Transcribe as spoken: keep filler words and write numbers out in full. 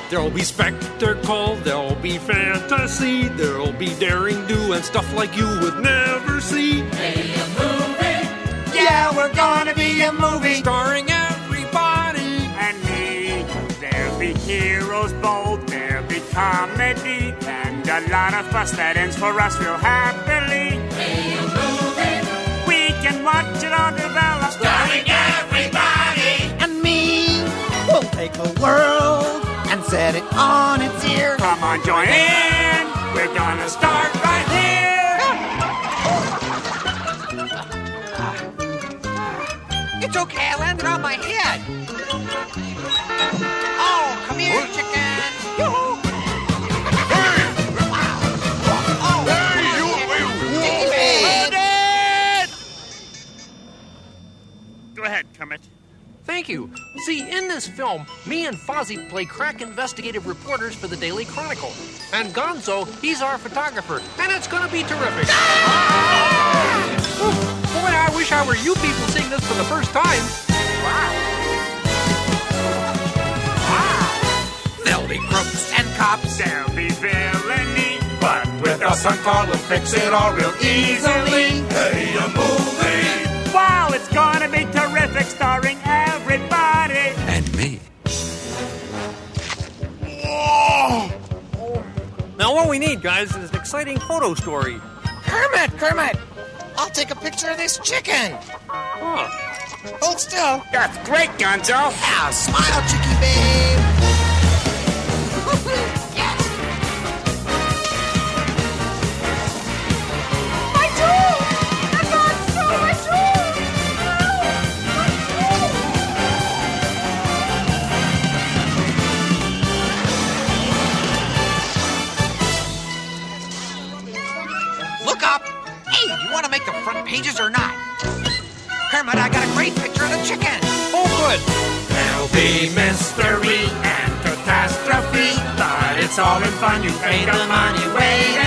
There'll be spectacle, there'll be fantasy, there'll be daring do and stuff like you would never see. Hey, a movie. Yeah, we're gonna be a movie starring everybody and me. There'll be heroes bold, there'll be comedy, and a lot of fuss that ends for us real happily. Hey, a movie. We can watch it all develop, starring everybody and me. We'll take the world and set it on its ear. Come on, join in. We're gonna start right here. It's okay, I landed on my head. Oh, come here, what? chicken. Yoo-hoo. Hey! Oh, hey, you! David! Go ahead, Kermit. Thank you. See, in this film, me and Fozzie play crack investigative reporters for the Daily Chronicle. And Gonzo, he's our photographer. And it's gonna be terrific. Ah! Boy, I wish I were you people seeing this for the first time. Wow. Wow. There'll be crooks and cops. There'll be villainy. But with us on call, we'll fix it all real easily. Hey, a movie. Wow, it's gonna be terrific, starring everybody. And me. Whoa! Now, what we need, guys, is an exciting photo story. Kermit, Kermit. I'll take a picture of this chicken. Huh. Hold still. That's great, Gonzo. Yeah, smile, Chicky babe. Yes. My tool! I got so my tool! Look up. Hey, you want to make the front pages or not? Kermit, I got a great picture of the chicken. Oh, good. There'll be mystery and catastrophe, but it's all in fun. You pay the money, wait